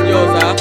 grandiosa.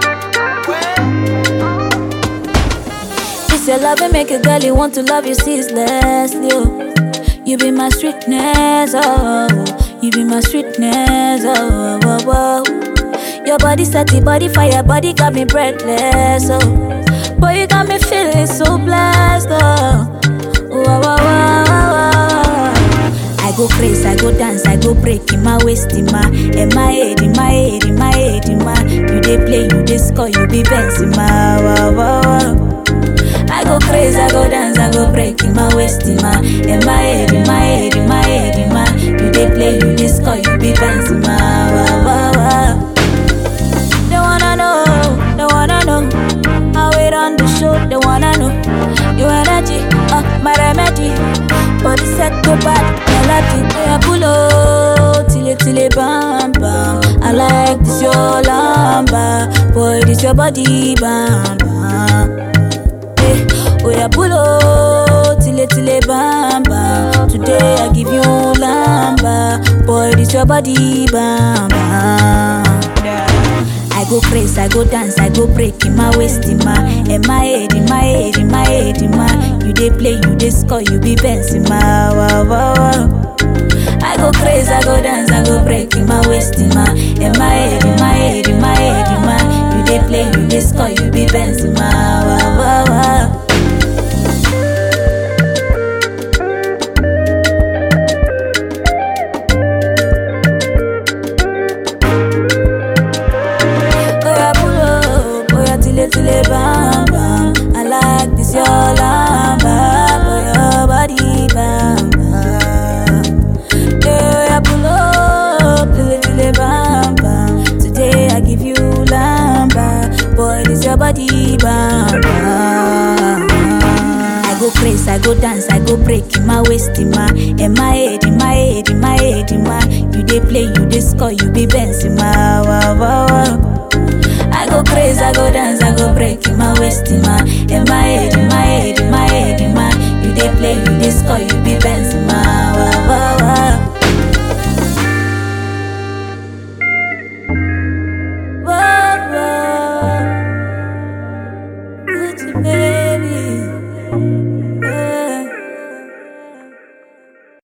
It's your love and make a girl you want to love you ceaselessly. Oh. You be my sweetness, oh. You be my sweetness, oh, oh, oh. Your body set the body fire, body got me breathless, oh. Boy, you got me feeling so blessed, oh. Wow, wow, wow, wow. I go crazy, I go dance, I go break in my waist, in my head, in my head, in my head, in my. You dey play, you dey score, you be Benz in my. Wow, wow, wow. I go crazy, I go dance, I go break in my waist, in my head, in my head, in my head, in my. You dey play, you dey score, you be Benz in my. Wow, wow, wow. They wanna know how it on the show. They wanna know your energy, my remedy. Body set go bad, melody. Yeah, pull up, till it bam bam. I like this your lamba, boy, this your body bam bam. Oh yeah, pull up, till it bam bam. Today I give you lamba, boy, this your body bam bam. I go crazy, I go dance, I go break in my waist, in my head, in my head, in my head, in my. You dey play, you dey score, you be Benz in my. Wow, wow, wow. I go crazy, I go dance, I go break in my waist, in my head, in my head, in my head, in my. You dey play, you dey score, you be Benz in my. Wow, wow, wow. Till it bam bam. I like this your lamba, for your body bam bam. Yeah, pull up till it bam bam. Today I give you lamba, boy, this your body bam bam. I go crazy, I go dance, I go break in my waist, in my head, in my head, in my head, in my. You dey play, you dey score, you be Benz in my. Wow, wow, wow. I go crazy, I go dance, I go break in my waist, in my head, in my head, in my head, in my. You dey play, you dey score, you be Benz.